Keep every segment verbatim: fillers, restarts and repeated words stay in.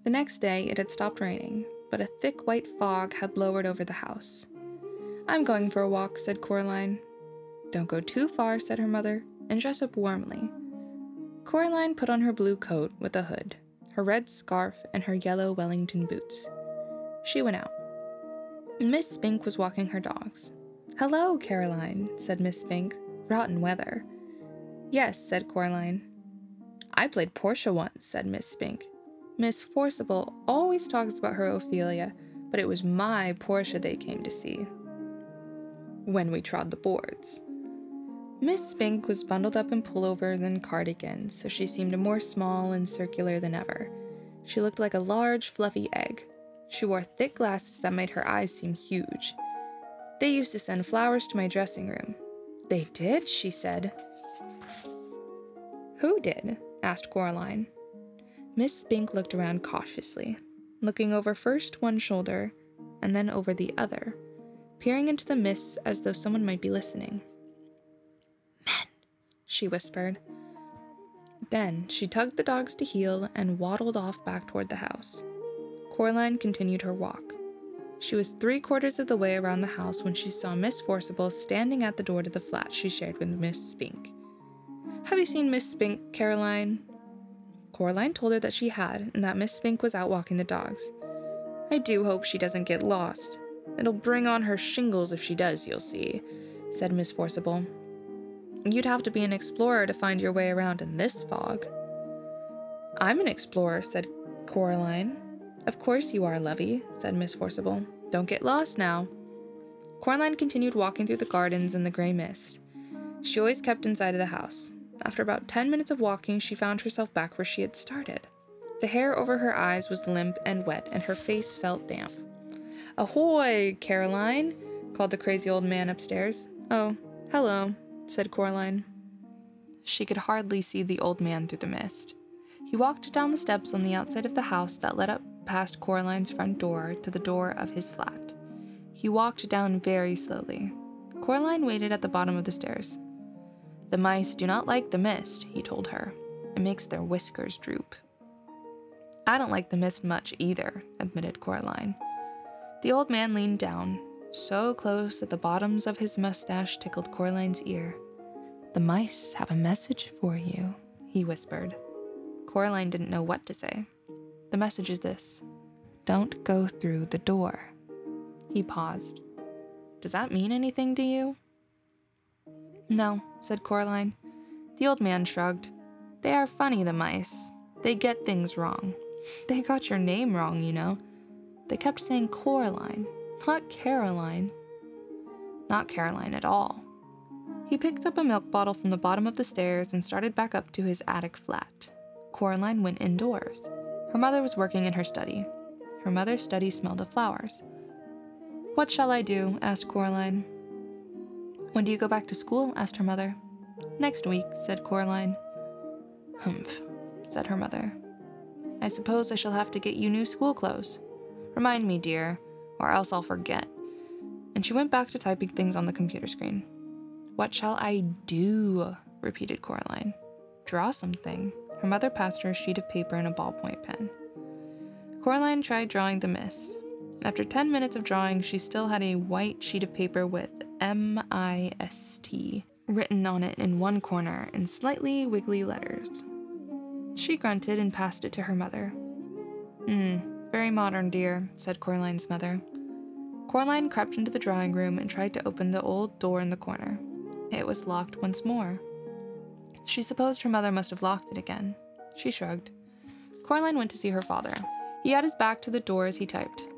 The next day, it had stopped raining, but a thick white fog had lowered over the house. "I'm going for a walk," said Coraline. "Don't go too far," said her mother, "and dress up warmly." Coraline put on her blue coat with a hood, her red scarf, and her yellow Wellington boots. She went out. Miss Spink was walking her dogs. "Hello, Caroline," said Miss Spink. "Rotten weather." "Yes," said Coraline. "I played Portia once," said Miss Spink. "Miss Forcible always talks about her Ophelia, but it was my Portia they came to see." "When we trod the boards." Miss Spink was bundled up in pullovers and cardigans, so she seemed more small and circular than ever. She looked like a large, fluffy egg. She wore thick glasses that made her eyes seem huge. "They used to send flowers to my dressing room." "They did?" she said. "Who did?" asked Coraline. Miss Spink looked around cautiously, looking over first one shoulder and then over the other, peering into the mists as though someone might be listening. "Men," she whispered. Then she tugged the dogs to heel and waddled off back toward the house. Coraline continued her walk. She was three quarters of the way around the house when she saw Miss Forcible standing at the door to the flat she shared with Miss Spink. "Have you seen Miss Spink, Caroline?" Coraline told her that she had, and that Miss Spink was out walking the dogs. "I do hope she doesn't get lost. It'll bring on her shingles if she does, you'll see," said Miss Forcible. "You'd have to be an explorer to find your way around in this fog." "I'm an explorer," said Coraline. "Of course you are, lovey," said Miss Forcible. "Don't get lost now." Coraline continued walking through the gardens in the gray mist. She always kept inside of the house. After about ten minutes of walking, she found herself back where she had started. The hair over her eyes was limp and wet, and her face felt damp. "Ahoy, Caroline!" called the crazy old man upstairs. "Oh, hello," said Coraline. She could hardly see the old man through the mist. He walked down the steps on the outside of the house that led up past Coraline's front door to the door of his flat. He walked down very slowly. Coraline waited at the bottom of the stairs. "The mice do not like the mist," he told her. "It makes their whiskers droop." "I don't like the mist much either," admitted Coraline. The old man leaned down, so close that the bottoms of his mustache tickled Coraline's ear. "The mice have a message for you," he whispered. Coraline didn't know what to say. "The message is this: don't go through the door." He paused. "Does that mean anything to you?" "No," said Coraline. The old man shrugged. "They are funny, the mice. They get things wrong. They got your name wrong, you know. They kept saying Coraline, not Caroline." "Not Caroline at all." He picked up a milk bottle from the bottom of the stairs and started back up to his attic flat. Coraline went indoors. Her mother was working in her study. Her mother's study smelled of flowers. "What shall I do?" asked Coraline. "When do you go back to school?" asked her mother. "Next week," said Coraline. "Humph," said her mother. "I suppose I shall have to get you new school clothes. Remind me, dear, or else I'll forget." And she went back to typing things on the computer screen. "What shall I do?" repeated Coraline. "Draw something." Her mother passed her a sheet of paper and a ballpoint pen. Coraline tried drawing the mist. After ten minutes of drawing, she still had a white sheet of paper with M I S T written on it in one corner in slightly wiggly letters. She grunted and passed it to her mother. "Hmm, very modern, dear," said Coraline's mother. Coraline crept into the drawing room and tried to open the old door in the corner. It was locked once more. She supposed her mother must have locked it again. She shrugged. Coraline went to see her father. He had his back to the door as he typed.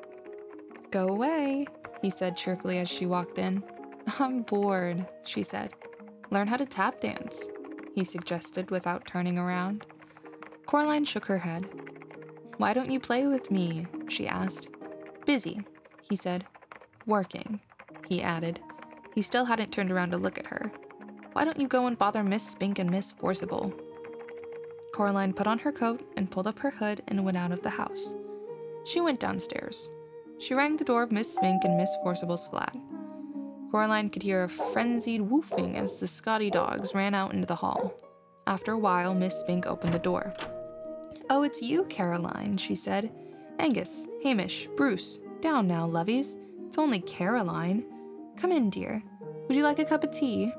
"Go away," he said cheerfully as she walked in. "I'm bored," she said. "Learn how to tap dance," he suggested without turning around. Coraline shook her head. "Why don't you play with me?" she asked. "Busy," he said. "Working," he added. He still hadn't turned around to look at her. "Why don't you go and bother Miss Spink and Miss Forcible?" Coraline put on her coat and pulled up her hood and went out of the house. She went downstairs. She rang the door of Miss Spink and Miss Forcible's flat. Coraline could hear a frenzied woofing as the Scotty dogs ran out into the hall. After a while, Miss Spink opened the door. "Oh, it's you, Caroline," she said. "Angus, Hamish, Bruce, down now, lovies. It's only Caroline. Come in, dear. Would you like a cup of tea?"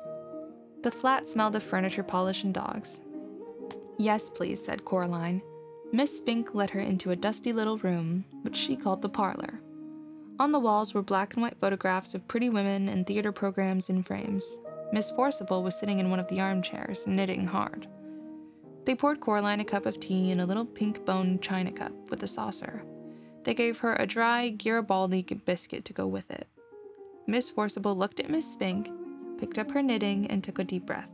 The flat smelled of furniture polish and dogs. "Yes, please," said Coraline. Miss Spink led her into a dusty little room, which she called the parlor. On the walls were black and white photographs of pretty women and theater programs in frames. Miss Forcible was sitting in one of the armchairs, knitting hard. They poured Coraline a cup of tea in a little pink-boned china cup with a saucer. They gave her a dry Garibaldi biscuit to go with it. Miss Forcible looked at Miss Spink, picked up her knitting, and took a deep breath.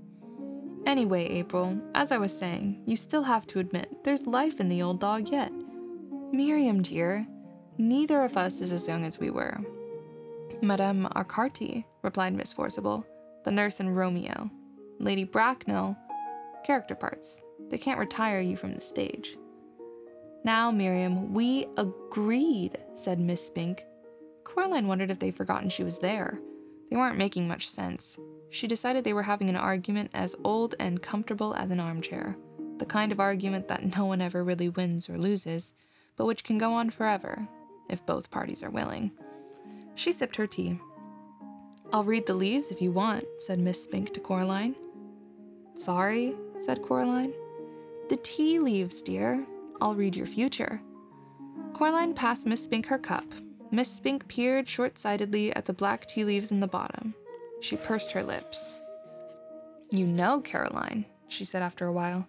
"Anyway, April, as I was saying, you still have to admit there's life in the old dog yet. Miriam, dear, neither of us is as young as we were." "Madame Arcarti," replied Miss Forcible, "the nurse in Romeo. Lady Bracknell, character parts. They can't retire you from the stage." "Now, Miriam, we agreed," said Miss Spink. Coraline wondered if they'd forgotten she was there. They weren't making much sense. She decided they were having an argument as old and comfortable as an armchair, the kind of argument that no one ever really wins or loses, but which can go on forever, if both parties are willing. She sipped her tea. "I'll read the leaves if you want," said Miss Spink to Coraline. "Sorry," said Coraline. "The tea leaves, dear. I'll read your future." Coraline passed Miss Spink her cup. Miss Spink peered short-sightedly at the black tea leaves in the bottom. She pursed her lips. "You know, Caroline," she said after a while,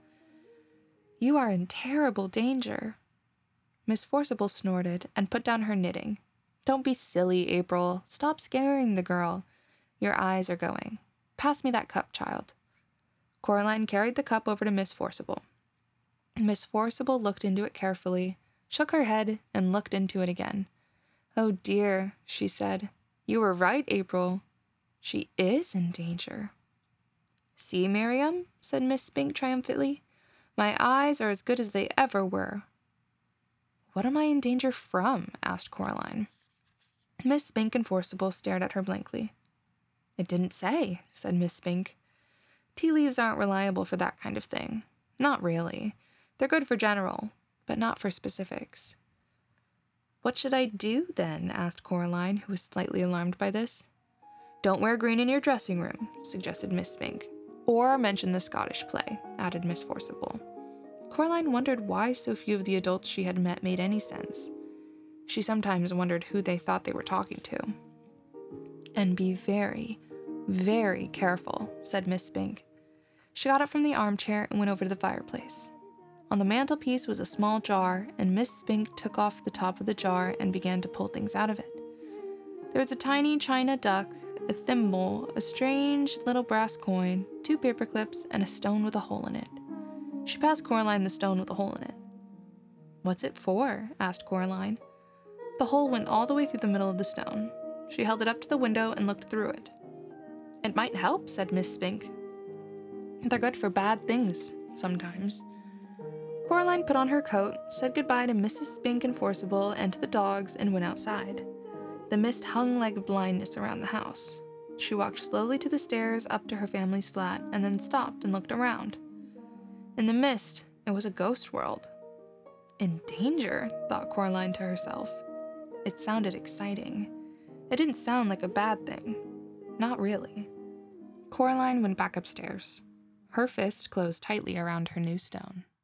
"you are in terrible danger." Miss Forcible snorted and put down her knitting. "Don't be silly, April. Stop scaring the girl. Your eyes are going. Pass me that cup, child." Coraline carried the cup over to Miss Forcible. Miss Forcible looked into it carefully, shook her head, and looked into it again. "Oh dear," she said. "You were right, April. She is in danger." "See, Miriam," said Miss Spink triumphantly. "My eyes are as good as they ever were." "What am I in danger from?" asked Coraline. Miss Spink and Forcible stared at her blankly. "It didn't say," said Miss Spink. "Tea leaves aren't reliable for that kind of thing. Not really. They're good for general, but not for specifics." "What should I do, then?" asked Coraline, who was slightly alarmed by this. "Don't wear green in your dressing room," suggested Miss Spink. "Or mention the Scottish play," added Miss Forcible. Coraline wondered why so few of the adults she had met made any sense. She sometimes wondered who they thought they were talking to. "And be very, very careful," said Miss Spink. She got up from the armchair and went over to the fireplace. On the mantelpiece was a small jar, and Miss Spink took off the top of the jar and began to pull things out of it. There was a tiny china duck, a thimble, a strange little brass coin, two paper clips, and a stone with a hole in it. She passed Coraline the stone with a hole in it. "What's it for?" asked Coraline. The hole went all the way through the middle of the stone. She held it up to the window and looked through it. "It might help," said Miss Spink. "They're good for bad things, sometimes." Coraline put on her coat, said goodbye to Missus Spink and Forcible and to the dogs, and went outside. The mist hung like blindness around the house. She walked slowly to the stairs up to her family's flat, and then stopped and looked around. In the mist, it was a ghost world. In danger, thought Coraline to herself. It sounded exciting. It didn't sound like a bad thing. Not really. Coraline went back upstairs. Her fist closed tightly around her new stone.